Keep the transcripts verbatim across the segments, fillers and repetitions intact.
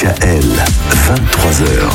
D K L, vingt-trois heures.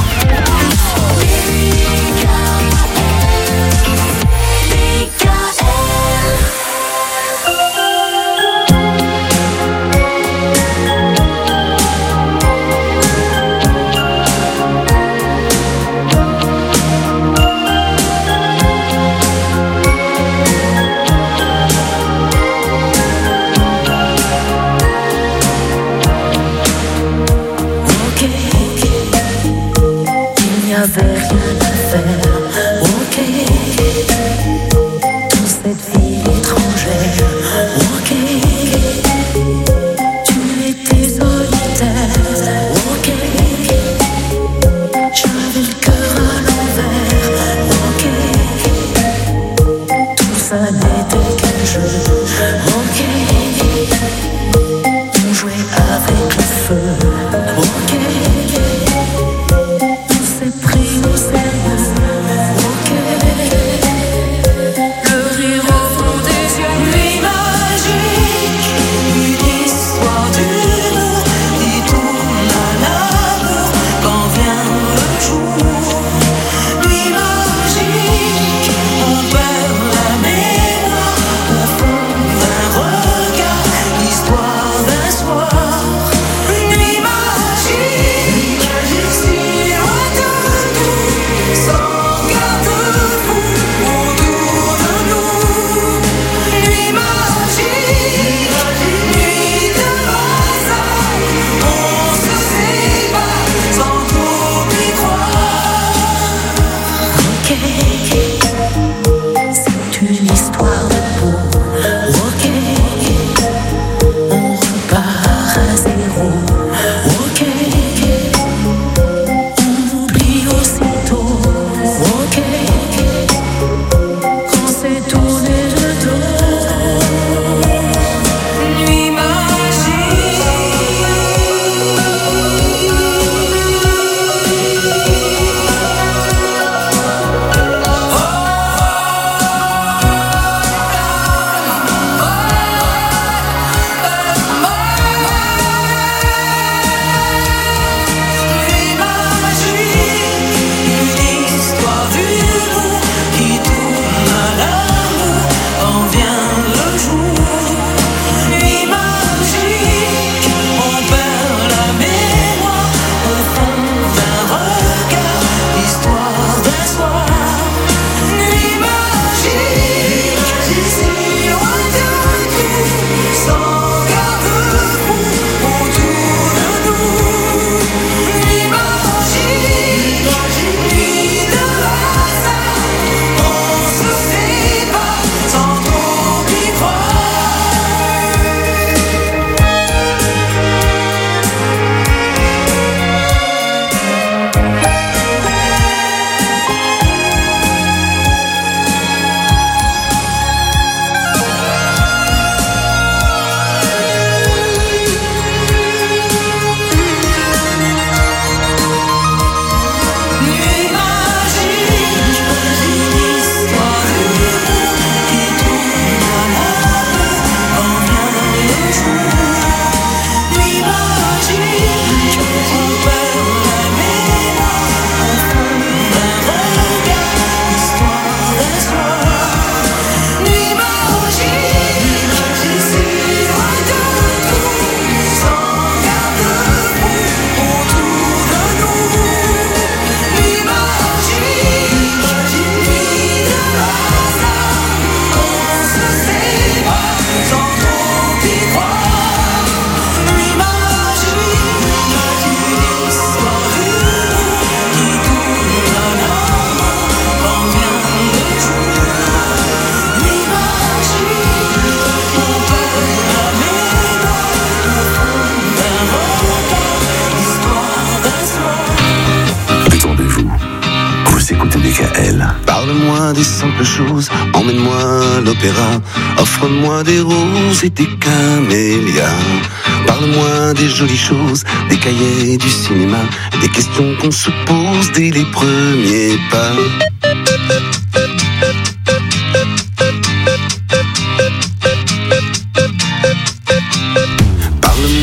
Parle-moi des simples choses, emmène-moi à l'opéra, offre-moi des roses et des camélias. Parle-moi des jolies choses, des cahiers du cinéma, des questions qu'on se pose dès les premiers pas.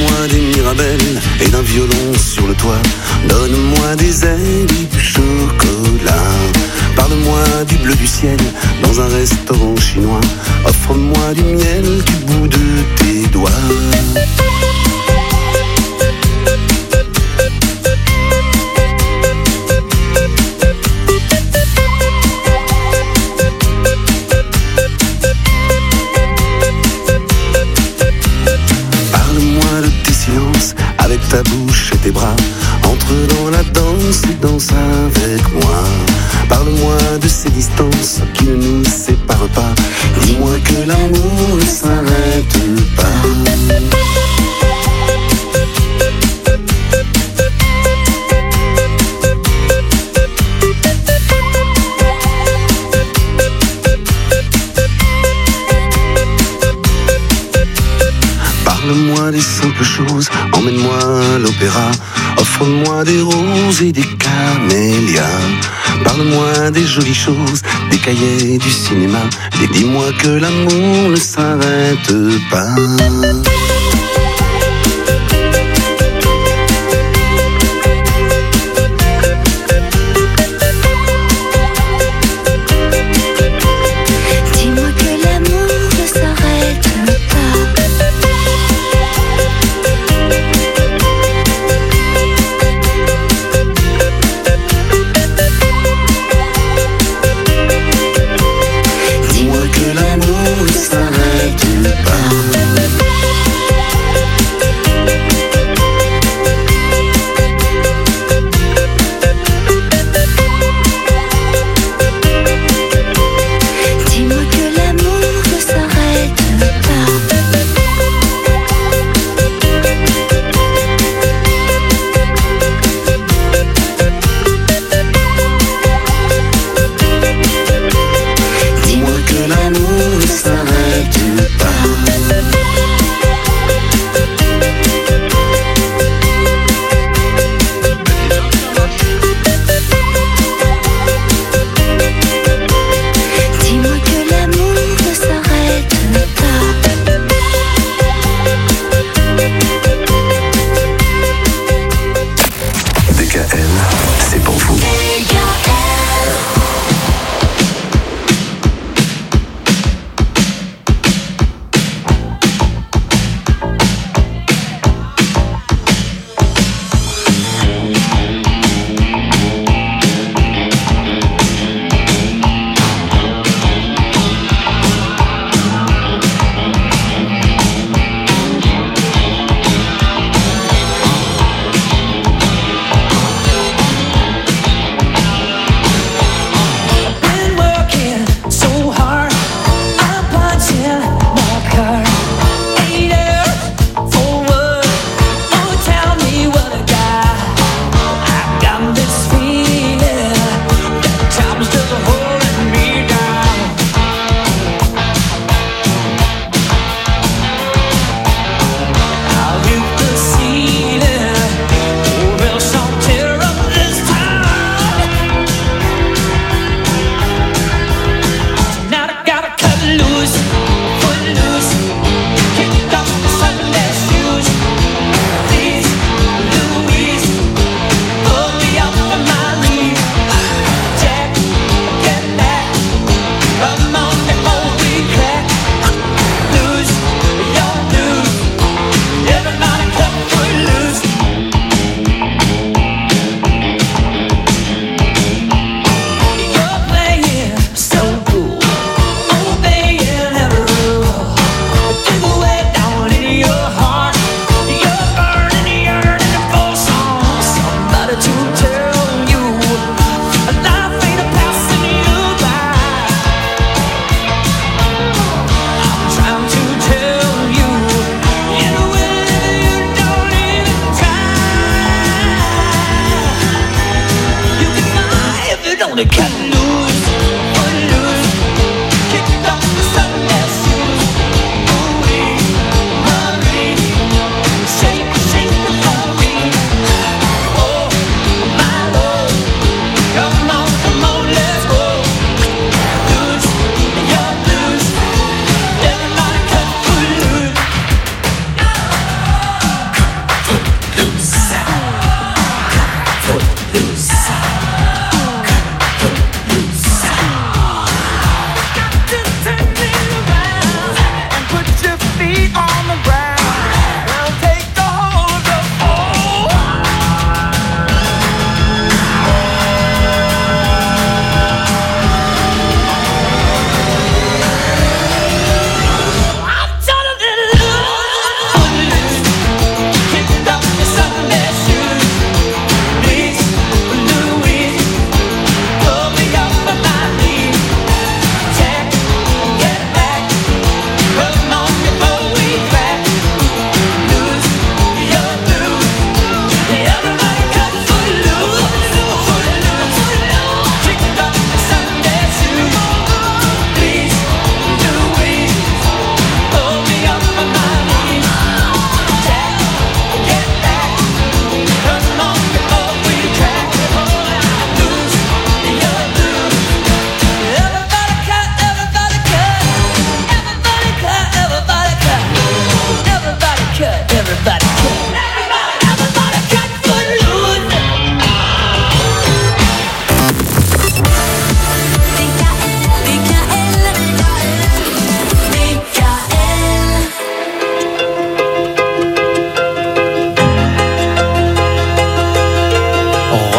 Donne-moi des mirabelles et d'un violon sur le toit. Donne-moi des ailes et du chocolat. Parle-moi du bleu du ciel dans un restaurant chinois. Offre-moi du miel du bout de tes doigts. Avec ta bouche et tes bras, entre dans la danse et danse avec moi. Parle-moi de ces distances qui ne nous séparent pas. Dis-moi que l'amour ne s'arrête pas. Parle-moi des simples choses, emmène-moi à l'opéra. Offre-moi des roses et des camélias. Parle-moi des jolies choses, des cahiers du cinéma. Et dis-moi que l'amour ne s'arrête pas.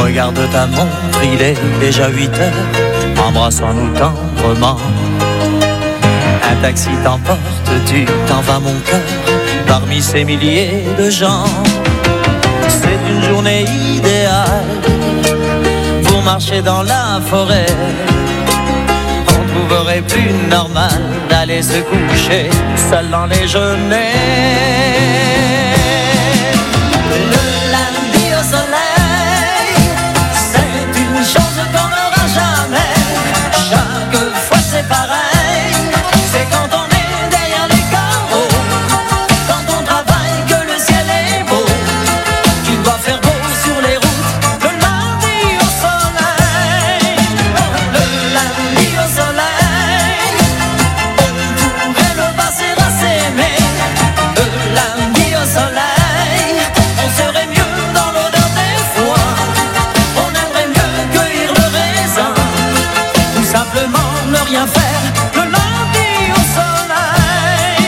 Regarde ta montre, il est déjà huit heures. Embrassons-nous tendrement. Un taxi t'emporte, tu t'en vas mon cœur, parmi ces milliers de gens. C'est une journée idéale pour marcher dans la forêt. On trouverait plus normal d'aller se coucher seul dans les genêts. Le lundi au soleil, c'est une chose qu'on n'aura jamais. Chaque fois c'est pareil, c'est quand on est derrière les carreaux, quand on travaille que le ciel est beau, qu'il doit faire beau sur les routes. Le lundi au soleil, le lundi au soleil, on pourrait le passer à s'aimer. Le lundi au soleil, on serait mieux dans l'odeur des foins, on aimerait mieux cueillir le raisin, ou simplement ne rien faire. Le lundi au soleil.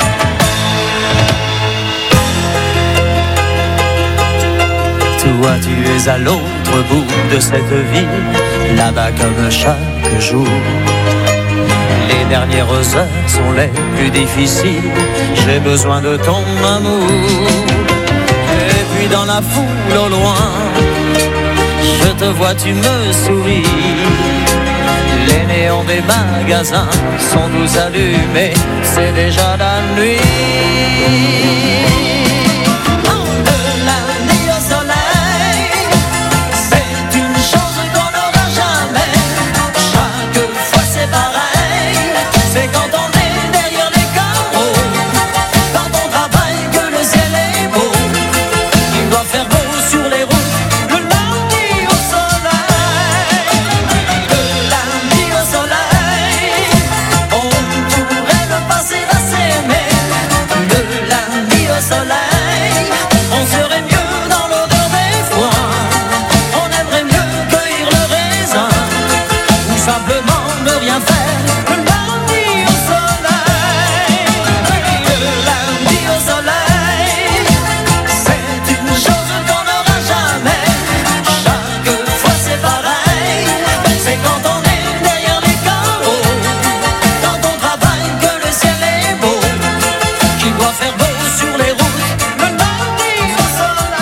Toi tu es à l'autre bout de cette ville, là-bas comme chaque jour. Les dernières heures sont les plus difficiles, j'ai besoin de ton amour. Et puis dans la foule au loin, je te vois, tu me souris. Les néons des magasins sont tous allumés, c'est déjà la nuit. Oh, le lundi au soleil, c'est une chose qu'on n'aura jamais. Chaque fois c'est pareil, c'est quand on est derrière les carreaux, quand on travaille que le ciel est beau, qu'il doit faire beau sur les routes. Le lundi au soleil, le lundi au soleil, on pourrait le passer à s'aimer. Le lundi au soleil, on serait mieux dans l'odeur des foins, on aimerait mieux cueillir le raisin, ou simplement ne rien faire. Le lundi au soleil, le lundi au soleil, c'est une chose qu'on n'aura jamais. Chaque fois c'est pareil, c'est quand on est derrière les carreaux, quand on travaille que le ciel est beau, qu'il doit faire beau sur les routes. Le lundi au soleil.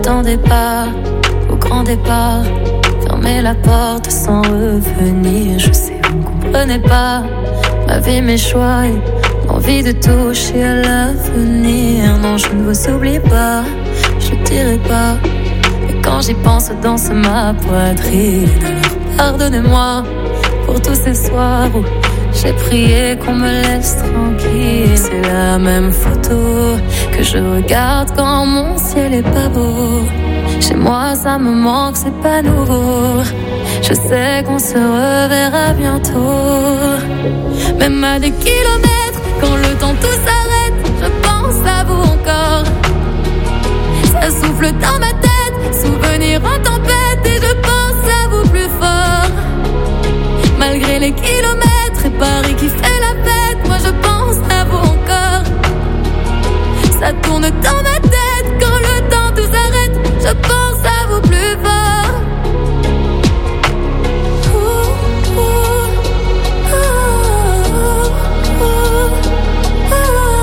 m'attendez pas au grand départ. Fermez la porte sans revenir. Je sais, vous ne comprenez pas ma vie, mes choix et l'envie de toucher à l'avenir. Non, je ne vous oublie pas, je dirai pas. Mais quand j'y pense, danse ma poitrine. Alors pardonnez-moi pour tous ces soirs où j'ai prié qu'on me laisse tranquille. C'est la même photo que je regarde quand mon ciel est pas beau. Chez moi ça me manque, c'est pas nouveau. Je sais qu'on se reverra bientôt. Même à des kilomètres, quand le temps tout s'arrête, je pense à vous encore. Ça souffle dans ma tête, souvenir en tempête, et je pense à vous plus fort. Malgré les kilomètres et Paris qui fait la fête, moi je pense à vous encore. Ça tourne dans ma tête, quand le temps tout s'arrête, je pense à vous plus fort. Ouh, ouh, oh, oh, oh,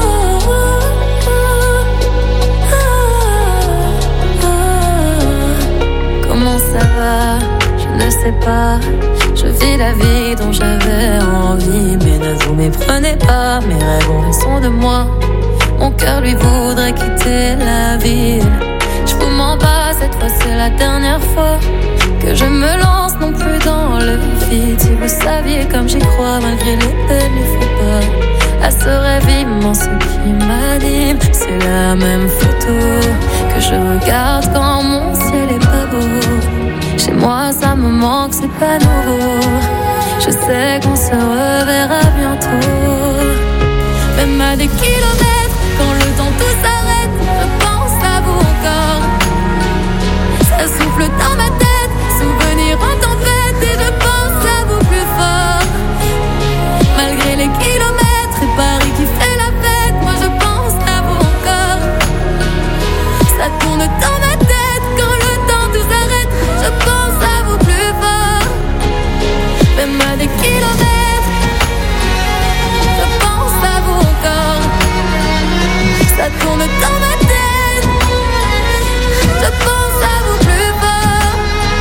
oh, oh. Comment ça va? Je ne sais pas. Je vis la vie dont j'avais envie, mais ne vous méprenez pas, mes rêves ont raison de moi. Mon cœur lui voudrait quitter la ville. Je vous mens pas, cette fois c'est la dernière fois que je me lance non plus dans le vide. Si vous saviez comme j'y crois, malgré les peines, les faux pas, à ce rêve immense qui m'anime. C'est la même photo que je regarde quand mon ciel est pas beau. Chez moi ça me manque, c'est pas nouveau. Je sais qu'on se reverra bientôt. Même à des kilomètres, quand le temps tout s'arrête, je pense à vous encore. Ça souffle dans ma tête, souvenir en tempête, et je pense à vous plus fort. Malgré les kilomètres et Paris qui fait la fête, moi je pense à vous encore. Ça tourne dans ma tête, quand le temps tout s'arrête, je pense à vous plus fort. Même à des kilomètres, je pense à vous encore. Ça tourne dans ma tête, je pense à vous plus fort.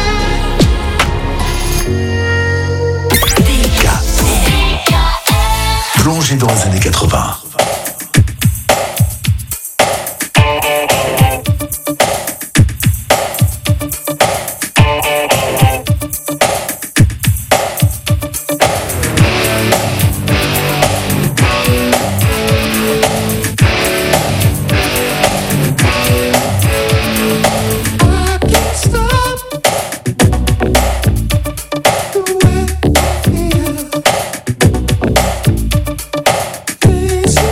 Plongez dans les années quatre-vingts. This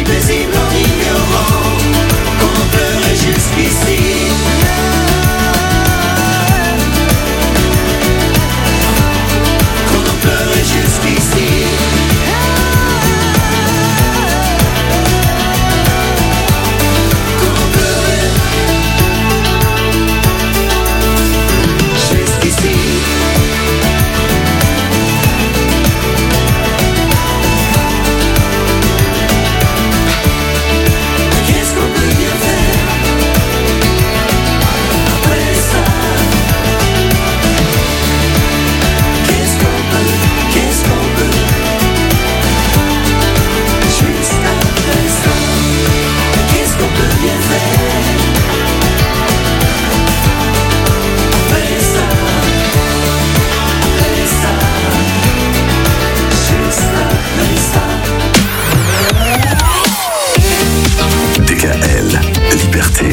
paisible en ignorant qu'on pleurait jusqu'ici. Qu'on en pleurait jusqu'ici. Qu'on en pleurait jusqu'ici. Qu'est-ce qu'on peut bien faire après ça? Qu'est-ce qu'on peut, qu'est-ce qu'on peut juste après ça? Qu'est-ce qu'on peut bien faire après ça? Après ça, juste après ça. D K L, Liberté.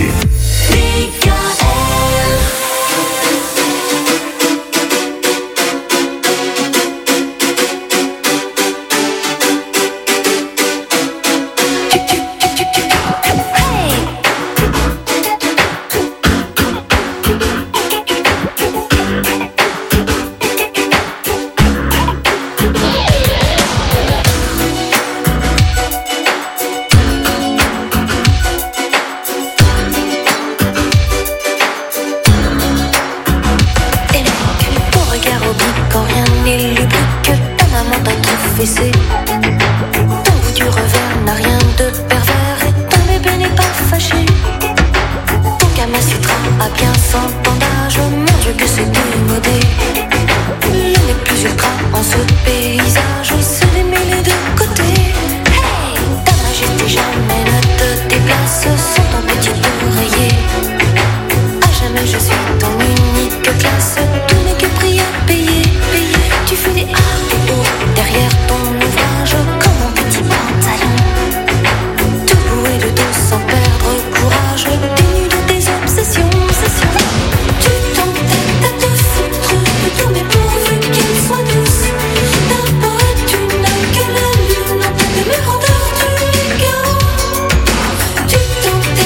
Ton regard oblique quand rien n'est lubrique, ta maman t'a tout fessé. Ton goût du revers n'a rien de pervers et ton bébé n'est pas fâché. Ton Kama Sutra a bien cent ans d'âge, mon Dieu que c'est démodé. Le n'est plus ultra en ce paysage, c'est d'aimer les deux côtés. Hey, ta majesté jamais ne te déplace sans ton petit oreiller. À jamais je suis ton unique classe, tout n'est que prix à payer, payer. Tu fais des A et O derrière ton ouvrage comme un petit pantalon. Debout et de dos sans perdre courage, dénu de tes obsessions, obsessions. Tu t'entêtes à te foutre de tout, mais pourvu qu'il soit douce. D'abord tu n'as que la lune en tête de mes rondeurs du Figaro. Tu t'entêtes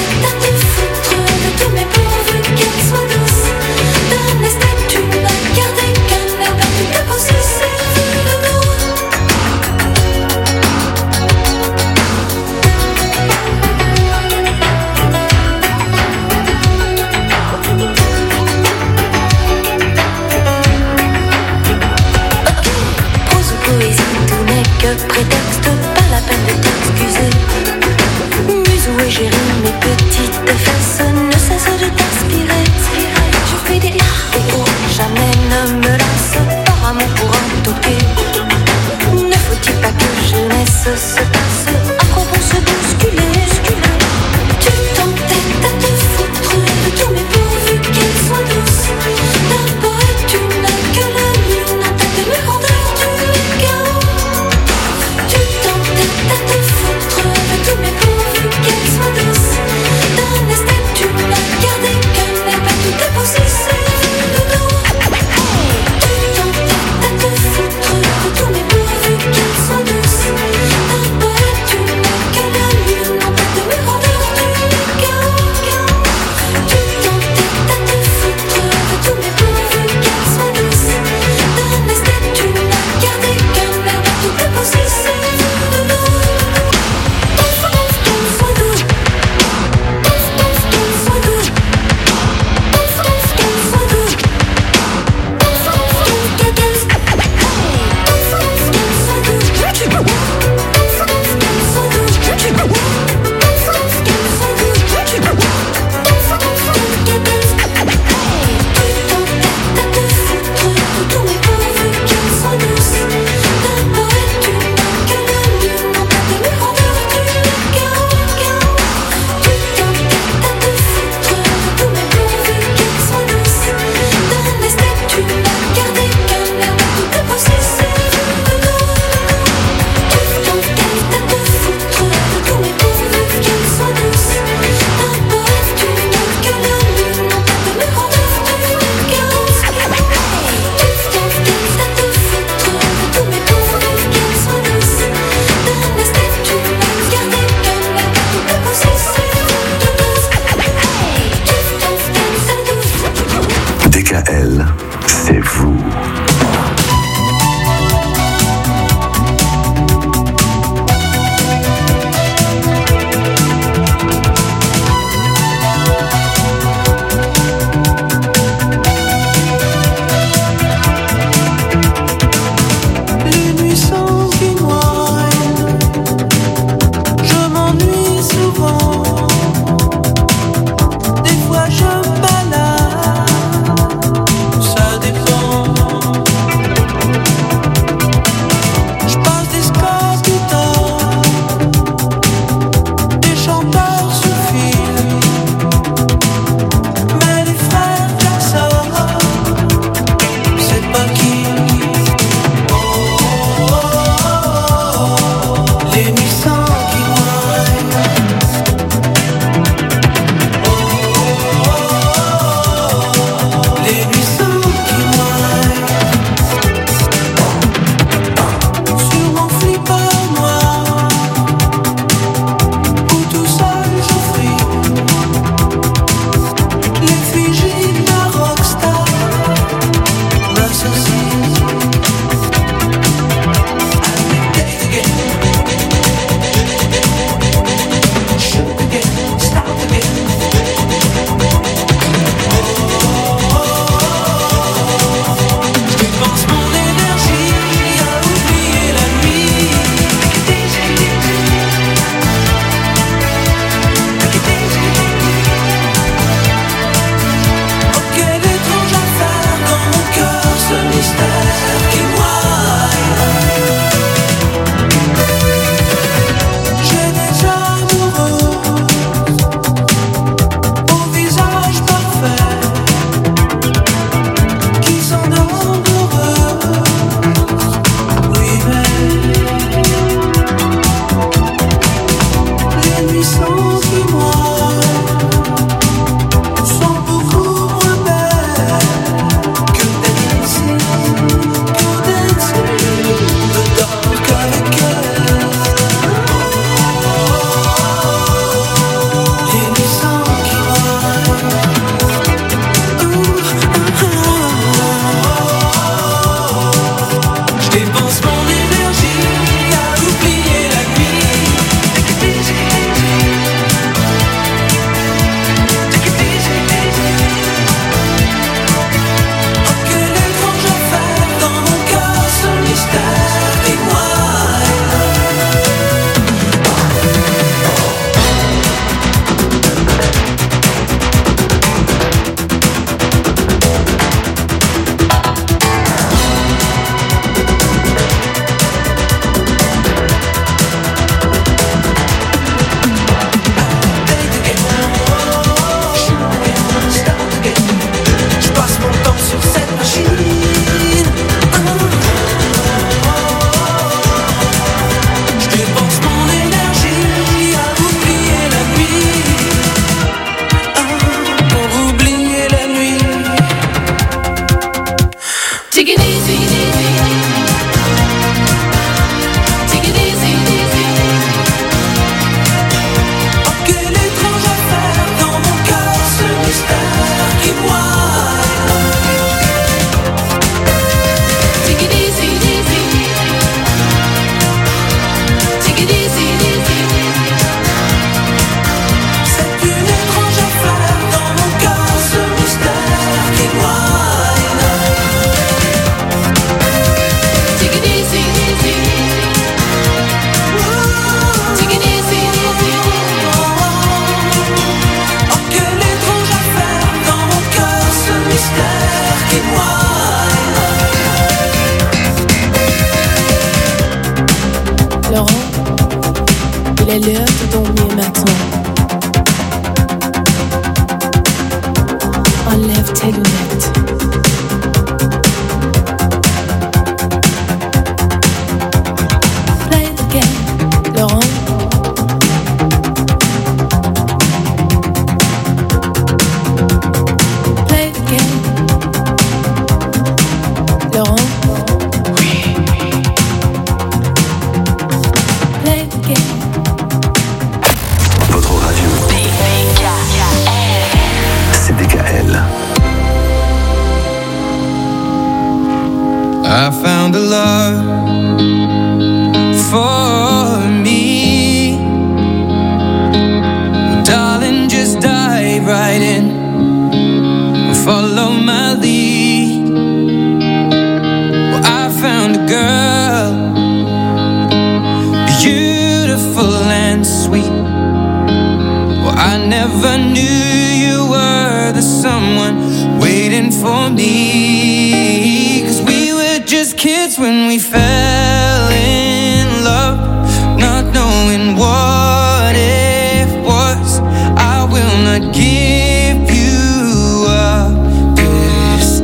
I never knew you were the someone waiting for me. 'Cause we were just kids when we fell in love, not knowing what it was. I will not give you up this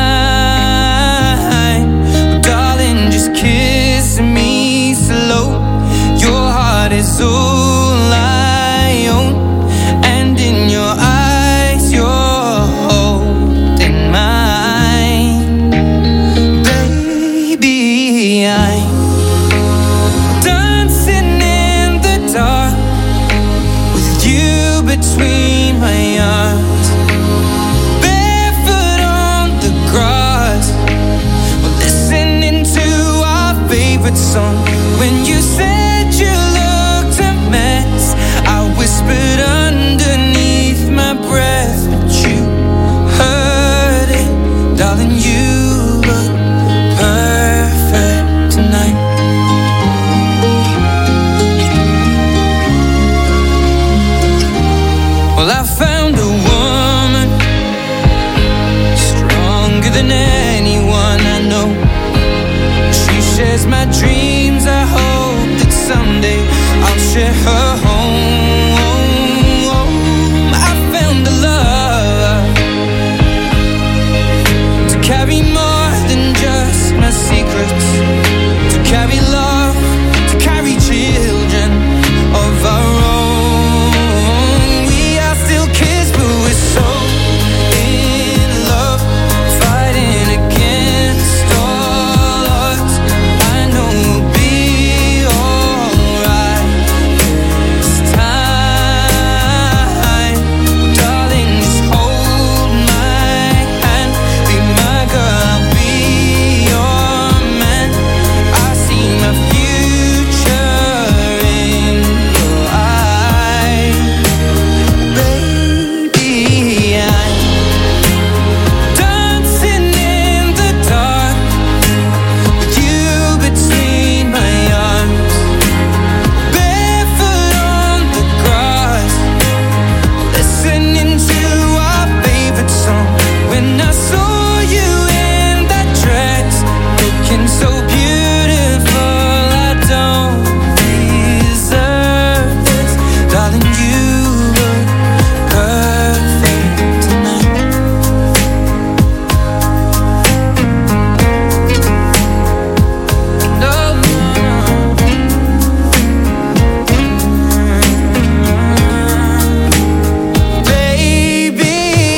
time, darling, just kiss me slow. Your heart is all I own, and in your eyes you're holding mine. Baby, I'm dancing in the dark with you between my arms, barefoot on the grass, we're listening to our favorite song. When you said you looked a mess, I whispered underneath my breath, but you heard it, darling, you look perfect tonight. Well, I found a woman stronger than anyone I know. She shares my dreams. I hope that someday I'll share her home. I found a love to carry more than just my secrets, to carry love, to carry children of our own. We are still kids, but we're so in love, fighting against all odds. I know we'll be alright this time, darling, just hold my hand, be my girl, I'll be your man. I see my future in your eyes, baby. I'm dancing in the dark with you between my arms, barefoot on the grass, listening to our favorite song. When I saw you in that dress, looking so beautiful, I don't deserve this, darling, you look perfect tonight. No, no, baby,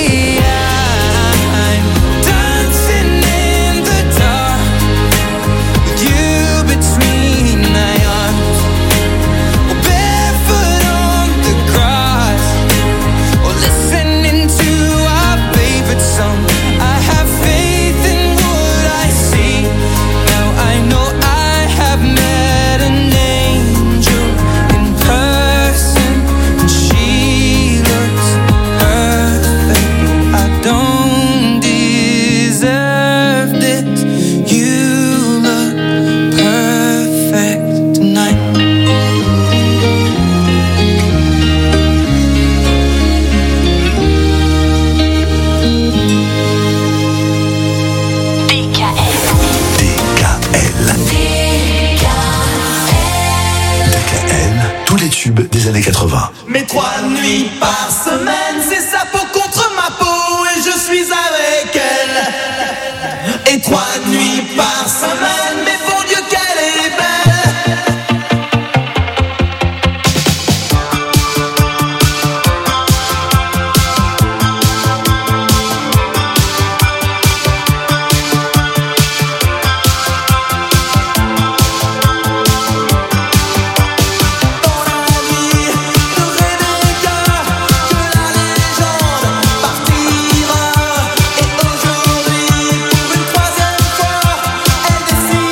I'm dancing in the dark with you between my arms, or barefoot on the grass, or listening to our favorite song. I have faith in what I see. Now I know I have met an angel in person, and she looks perfect. I don't deserve this. You look perfect tonight. D K L. D K L, tous les tubes des années quatre-vingts. Mais trois nuits par semaine, c'est sa peau contre ma peau et je suis avec elle. Et trois nuits par semaine, mais bon Dieu qu'elle est belle. Dans la vie de Rebecca, que la légende partira. Et aujourd'hui, pour une troisième fois, elle décide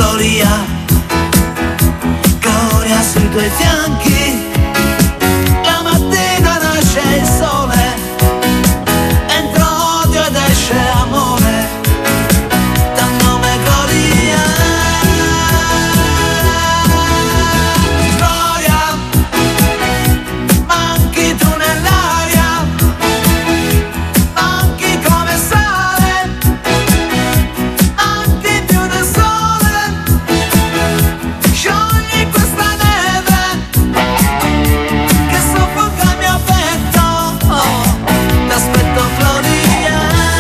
Gloria, Gloria sui tuoi fianchi. La mattina nasce il sole, entra odio ed esce amore, dal nome Gloria. Gloria, manchi tu nell'aria, manchi come sale, manchi più del sole, sciogli questa neve che soffoca il mio petto. Oh, t'aspetto Gloria.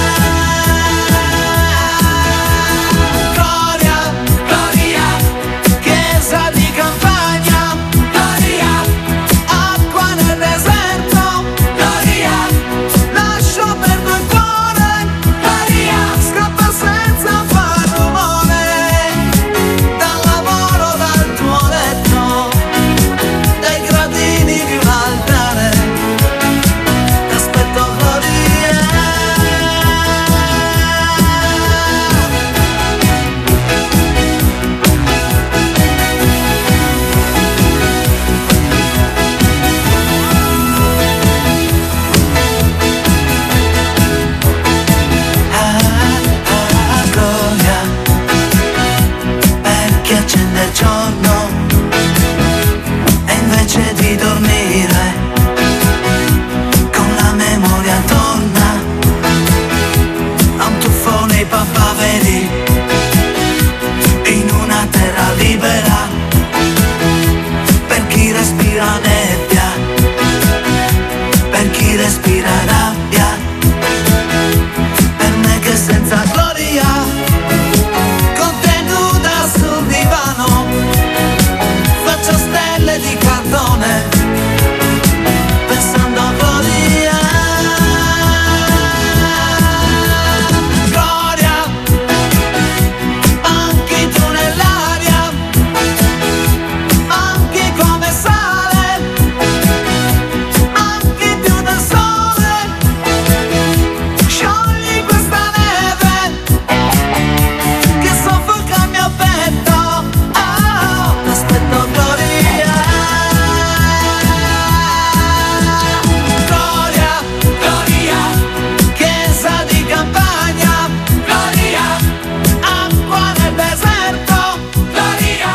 Gloria, Gloria, chiesa di campagna, Gloria, acqua nel deserto, Gloria, lascio perdo il cuore, Gloria, scappa senza far rumore, dal lavoro, dal tuo letto, dai gradini di un altare, t'aspetto Gloria. Ah, ah, Gloria, perché accende il giorno e invece di dormire con la memoria torna a un tuffo nei papaveri in una terra libera per chi respira nebbia, per chi respira rabbia, per me che senza gloria, con te nuda sul divano, faccio stelle di cartone, pensando a Gloria. Gloria, manchi tu nell'aria, manchi come sale, manchi più del sole, sciogli questa neve che soffoca il mio petto. Oh, t'aspetto Gloria. Gloria, Gloria, chiesa di campagna, Gloria, acqua nel deserto, Gloria.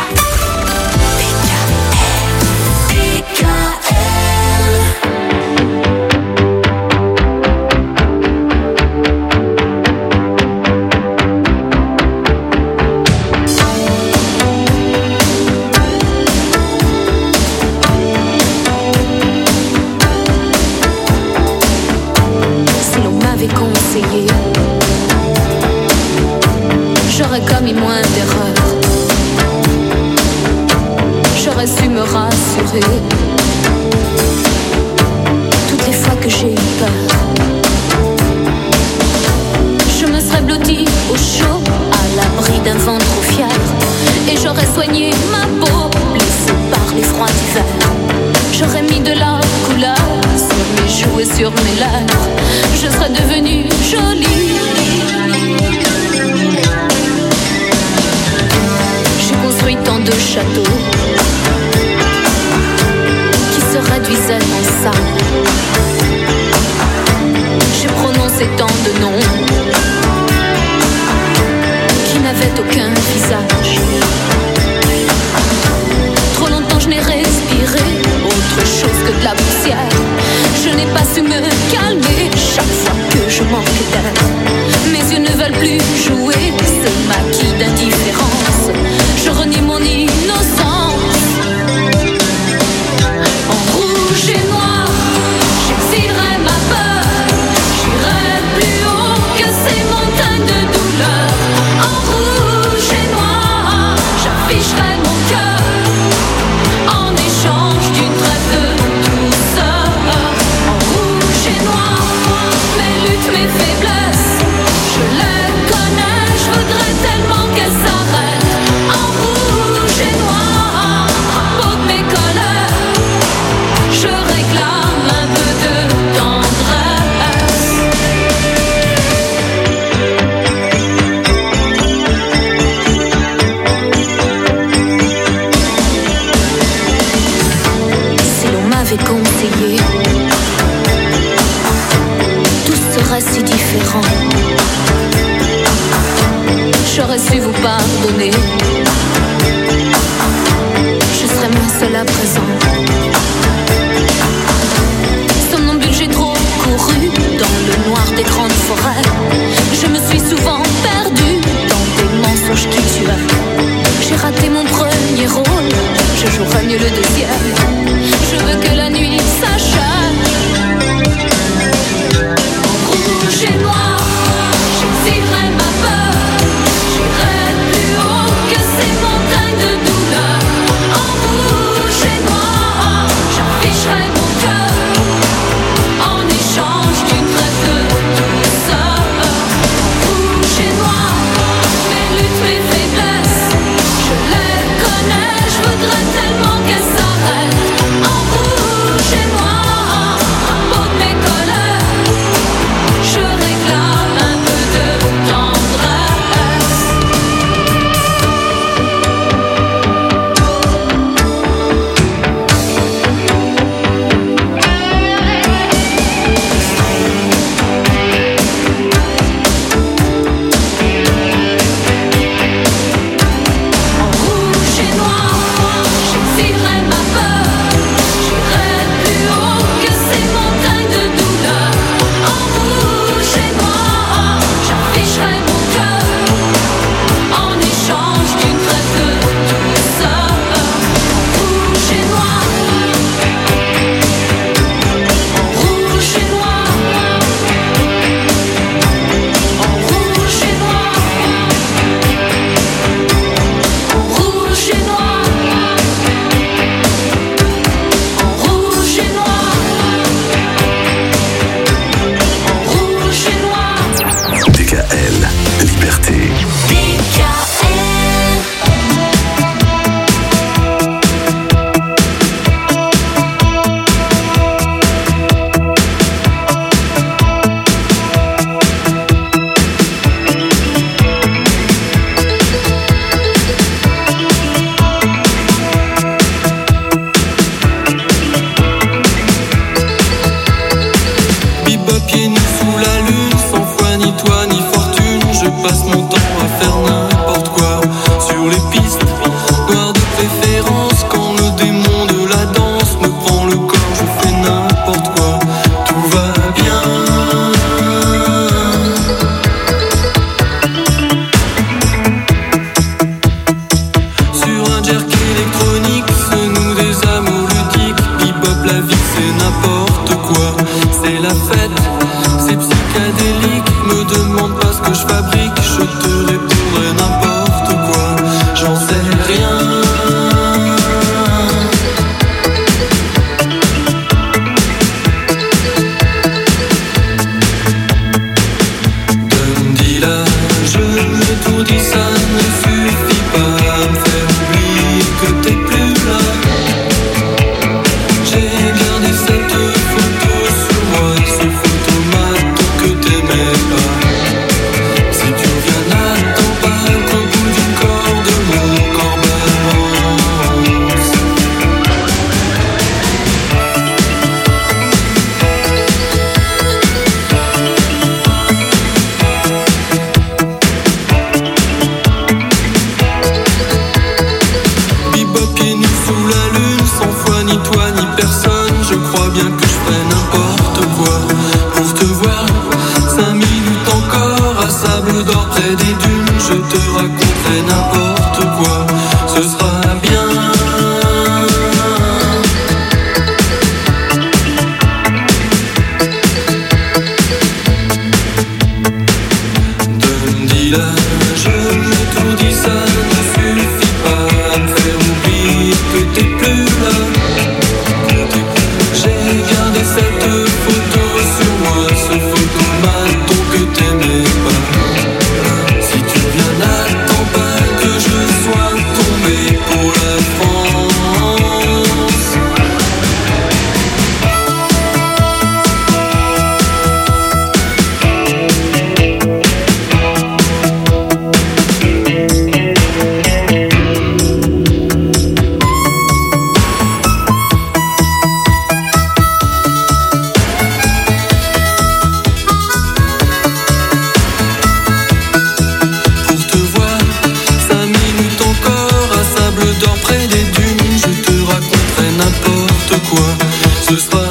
Si l'on m'avait conseillé, j'aurais commis moins d'erreurs, j'aurais su me rassurer. Toutes les fois que j'ai eu peur, je me serais blottie au chaud, à l'abri d'un vent trop fier, et j'aurais soigné ma peau, blessée par les froids d'hiver. J'aurais mis de la couleur sur mes joues et sur mes lèvres, je serais devenue jolie. J'ai construit tant de châteaux qui se réduisaient en sable. J'ai prononcé tant de noms qui n'avaient aucun visage. Trop longtemps je n'ai respiré autre chose que de la poussière. Je n'ai pas su me calmer chaque fois que je manque d'air. Mes yeux ne veulent plus jouer ce maquis d'indifférence. Je renie mon innocence. En rouge et noir, j'exilerai ma peur. J'irai plus haut que ces montagnes de douleur. En rouge et noir, déconseillé. Tout serait si différent. J'aurais su vous pardonner. Je serais moins seule à présent. Somnambule, j'ai trop couru dans le noir des grandes forêts. Je me suis souvent perdue dans des mensonges qui tuaient. J'ai raté mon premier rôle, je jouerai mieux le deuxième. Je veux que la nuit s'achève. Rouge et noir, j'exilerai ma peur. J'irai plus haut que ces montagnes de douleur. En rouge et noir, j'afficherai mon cœur. En échange d'une trêve de douceur. Rouge et noir, mes luttes, mes faiblesses, je les connais, je voudrais tellement qu'elles s'arrêtent. En rouge et noir, à peau de mes colères, je réclame un peu de tendresse. En rouge et noir, j'exilerai ma peur. J'irai plus haut que ces montagnes de douleur. En rouge et noir, j'afficherai mon cœur. En échange d'une trêve de douceur. Rouge et noir. En rouge et noir. En rouge et noir. En rouge et noir. En rouge et noir. En rouge et noir. D K L, Liberté. D K L. Bebop pieds nus sous la lune, sans foi ni toi ni fortune. Je passe mon temps à faire n'importe quoi sur les pistes noires de préférence. Quand le démon de la danse me prend le corps, je fais n'importe quoi. Tout va bien. Sur un jerk électronique, se nouent des amours ludiques. Bebop, la vie c'est n'importe quoi. C'est la fête, c'est psychédélique. Me demande pas ce que je fabrique, je te répondrai n'importe quoi. J'en sais rien. Dundee là, je me tout dis, ça ne suffit pas à me faire oublier que t'es plus là. J'ai gardé cette photo sur moi, ce photomaton que t'aimais pas. Si tu reviens, n'attends pas qu'au bout du corps de mon corps balance. Bebop pieds nus sous la lune, sans foi ni toi ni personne. Je crois bien que je ferai n'importe quoi pour te voir. Cinq minutes encore à sable d'or près des dunes. Je te raconterai n'importe quoi, ce sera bien. Dundee là, je me tout dis, ça ne suffit pas à me faire oublier que t'es plus là. J'ai gardé cette photo sur moi, ce photomaton que t'aimais pas. Si tu viens, n'attends pas que je sois tombé pour la France. toi, ce sera